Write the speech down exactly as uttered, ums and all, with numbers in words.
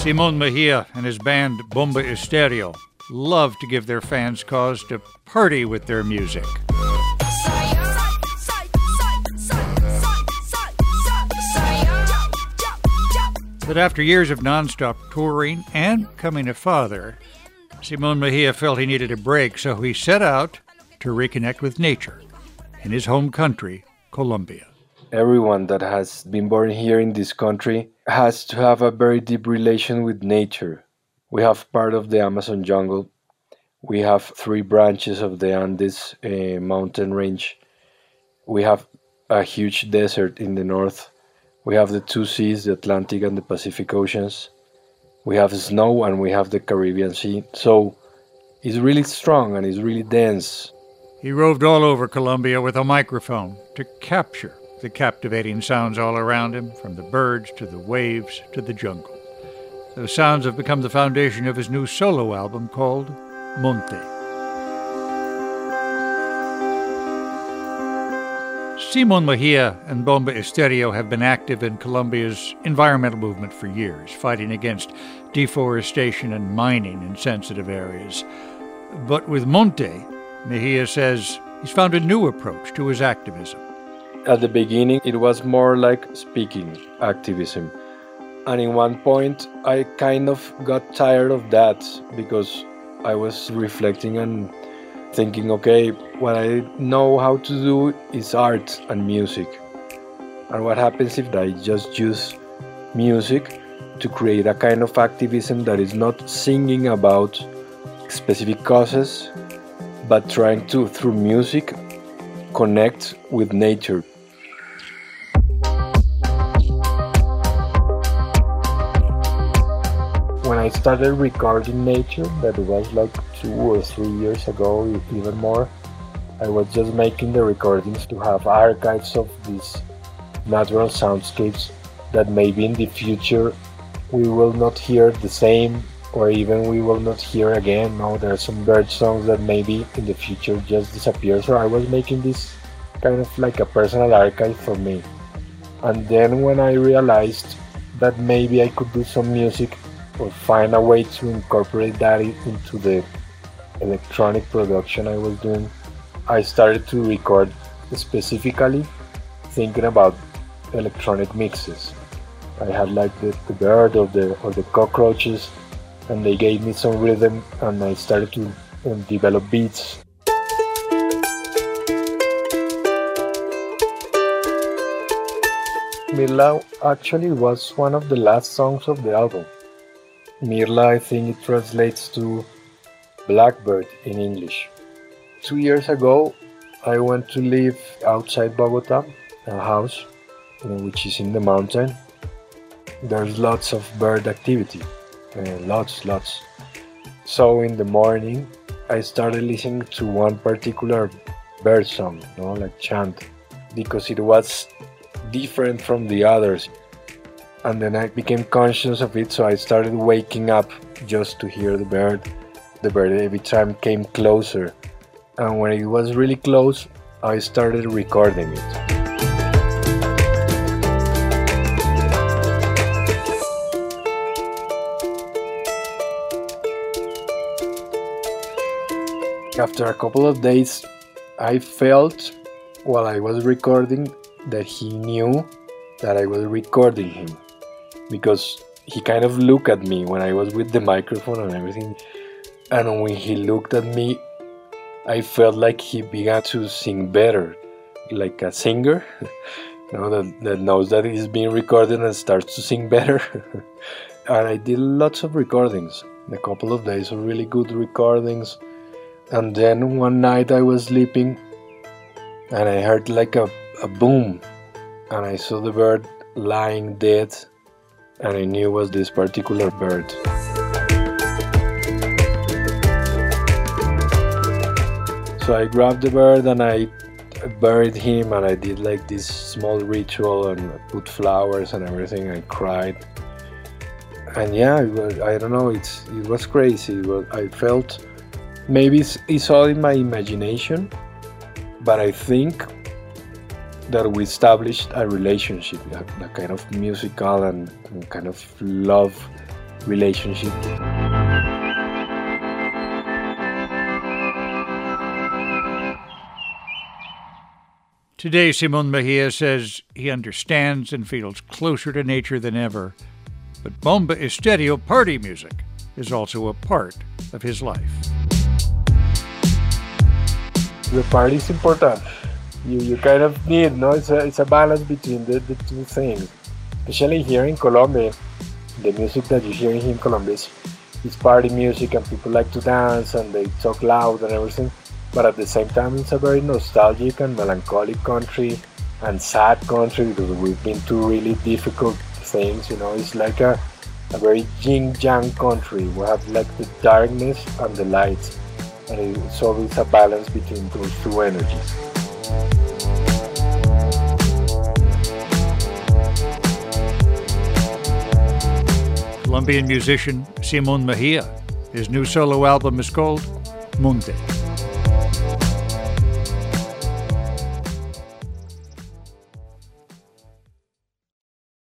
Simon Mejia and his band Bomba Estéreo love to give their fans cause to party with their music. But after years of nonstop touring and becoming a father, Simon Mejia felt he needed a break, so he set out to reconnect with nature in his home country, Colombia. Everyone that has been born here in this country has to have a very deep relation with nature. We have part of the Amazon jungle. We have three branches of the Andes uh, mountain range. We have a huge desert in the north. We have the two seas, the Atlantic and the Pacific Oceans. We have snow and we have the Caribbean Sea. So it's really strong and it's really dense. He roved all over Colombia with a microphone to capture the captivating sounds all around him, from the birds to the waves to the jungle. Those sounds have become the foundation of his new solo album called Monte. Simon Mejia and Bomba Estéreo have been active in Colombia's environmental movement for years, fighting against deforestation and mining in sensitive areas. But with Monte, Mejia says he's found a new approach to his activism. At the beginning, it was more like speaking activism. And in one point, I kind of got tired of that because I was reflecting and thinking, okay, what I know how to do is art and music. And what happens if I just use music to create a kind of activism that is not singing about specific causes, but trying to, through music, connect with nature. When I started recording nature, that was like two or three years ago, even more, I was just making the recordings to have archives of these natural soundscapes that maybe in the future we will not hear the same, or even we will not hear again. No, there are some bird songs that maybe in the future just disappear. So I was making this kind of like a personal archive for me. And then when I realized that maybe I could do some music or find a way to incorporate that into the electronic production I was doing, I started to record specifically thinking about electronic mixes. I had like the, the bird or the or the cockroaches, and they gave me some rhythm, and I started to um, develop beats. Mirla actually was one of the last songs of the album. Mirla, I think it translates to blackbird in English. Two years ago, I went to live outside Bogota, a house which is in the mountain. There's lots of bird activity, uh, lots, lots. So in the morning, I started listening to one particular bird song, you know, like chant, because it was different from the others. And then I became conscious of it, so I started waking up just to hear the bird. The bird every time came closer. And when it was really close, I started recording it. After a couple of days, I felt while I was recording that he knew that I was recording him, because he kind of looked at me when I was with the microphone and everything, and when he looked at me, I felt like he began to sing better, like a singer, you know, that, that knows that he's being recorded and starts to sing better. And I did lots of recordings, a couple of days of really good recordings. And then one night I was sleeping and I heard like a, a boom, and I saw the bird lying dead, and I knew it was this particular bird. So I grabbed the bird and I buried him, and I did like this small ritual and put flowers and everything. I cried, and yeah, it was, I don't know, it's it was crazy. It was, I felt maybe it's, it's all in my imagination, but I think that we established a relationship, a, a kind of musical and, and kind of love relationship. Today, Simon Mejia says he understands and feels closer to nature than ever. But Bomba Estéreo party music is also a part of his life. The party is important. You you kind of need, no? It's a, it's a balance between the, the two things. Especially here in Colombia, the music that you hear here in Colombia is, is party music, and people like to dance and they talk loud and everything. But at the same time, it's a very nostalgic and melancholic country and sad country because we've been through really difficult things. You know, it's like a, a very yin-yang country. We have like the darkness and the light, and it's always a balance between those two energies. Colombian musician Simon Mejia. His new solo album is called Monte.